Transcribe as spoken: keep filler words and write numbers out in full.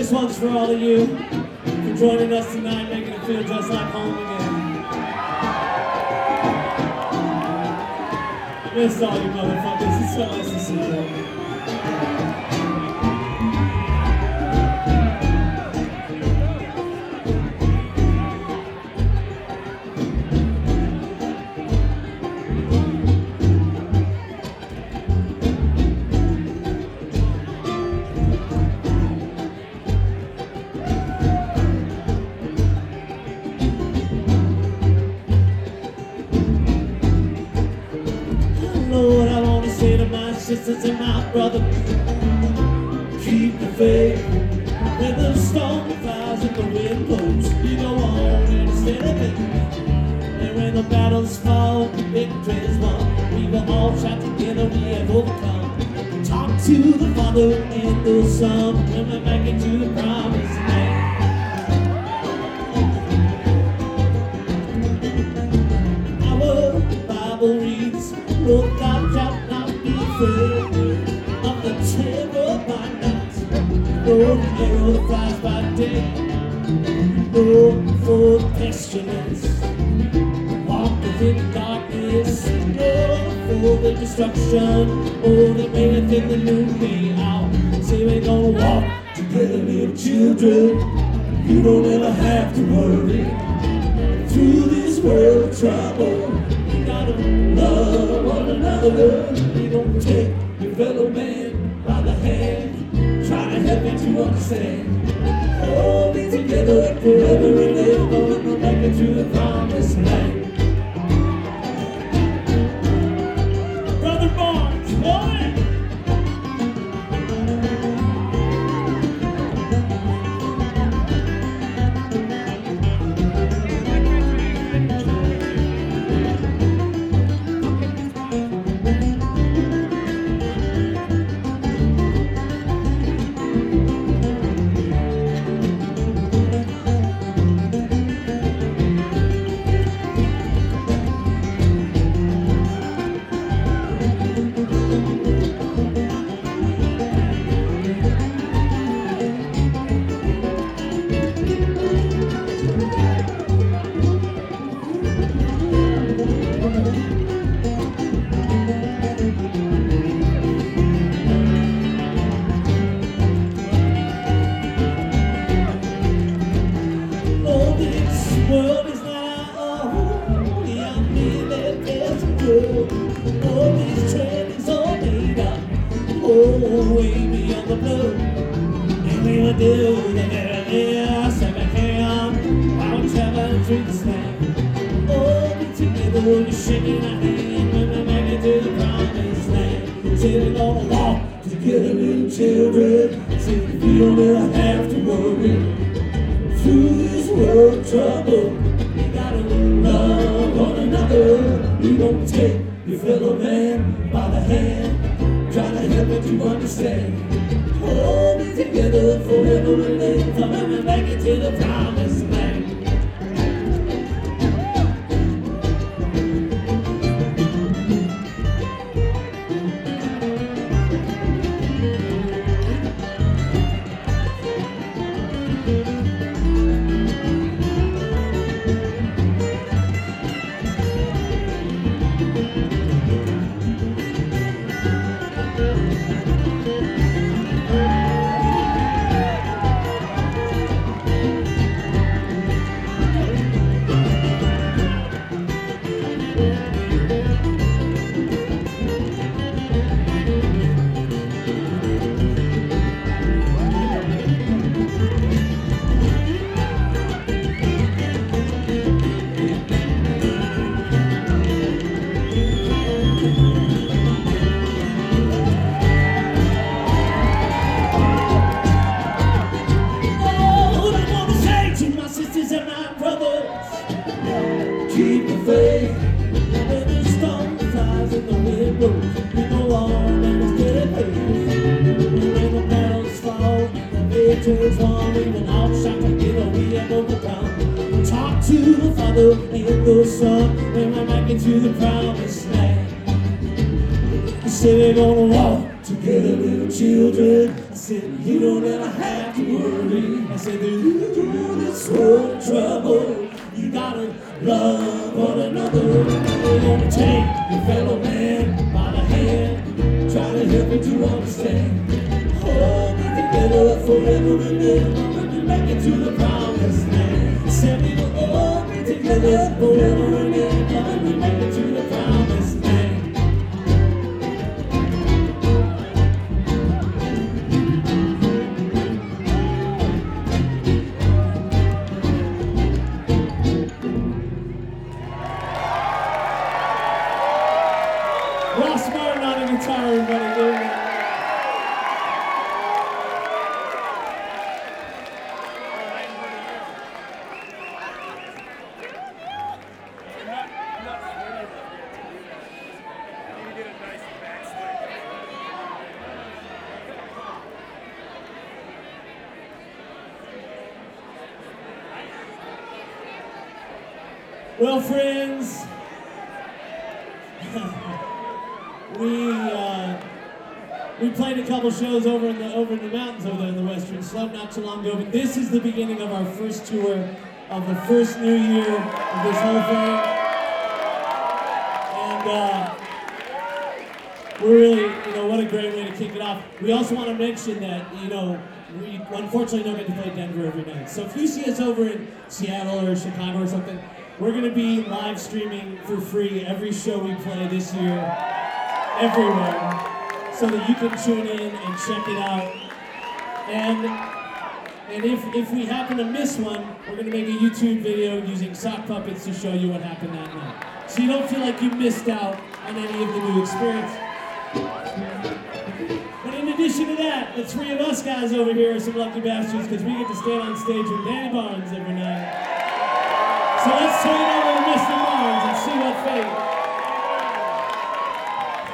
This one's for all of you for joining us tonight, making it feel just like home again. Miss all you motherfuckers. It's so nice to see you. Sisters and my brothers, keep the faith. When the storm flies and the wind blows, you go on instead of it. And when the battles fall, the victory's won. We will all shout together, we have overcome. Talk to the Father and the Son when we're back into the promised land. Our Bible reads, look out, shout not be afraid of the terror by night, no arrow that flies by day, no for pestilence, walk within the darkness, no for the destruction, oh, that maketh in the noonday hour. Say we're gonna walk together, little children. You don't ever have to worry through this world of trouble. You gotta love one another. You don't take your fellow man by the hand, try to help you to understand. Hold it together forever and ever, and we'll make it to the promised land. Brother Barnes, boy! Say we're gonna walk together. together little children. I said, you don't ever have to worry. I said, through this world of trouble, you gotta love one another. You're gonna take your fellow man by the hand, try to help him to understand. Hold me together forever and ever when we make it to the promised land. Said we will all be together forever and ever when we make it to the promised land. Ross Martin on the guitar, everybody. Give it up. Well, friends, we uh, we played a couple shows over in the over in the mountains over there in the Western Slope not too long ago. But this is the beginning of our first tour of the first new year of this whole thing, and uh, we're really, you know, what a great way to kick it off. We also want to mention that, you know, we unfortunately don't get to play Denver every night. So if you see us over in Seattle or Chicago or something, we're going to be live streaming for free every show we play this year, everywhere, so that you can tune in and check it out. And and if, if we happen to miss one, we're going to make a YouTube video using sock puppets to show you what happened that night. So you don't feel like you missed out on any of the new experience. But in addition to that, the three of us guys over here are some lucky bastards because we get to stand on stage with Danny Barnes every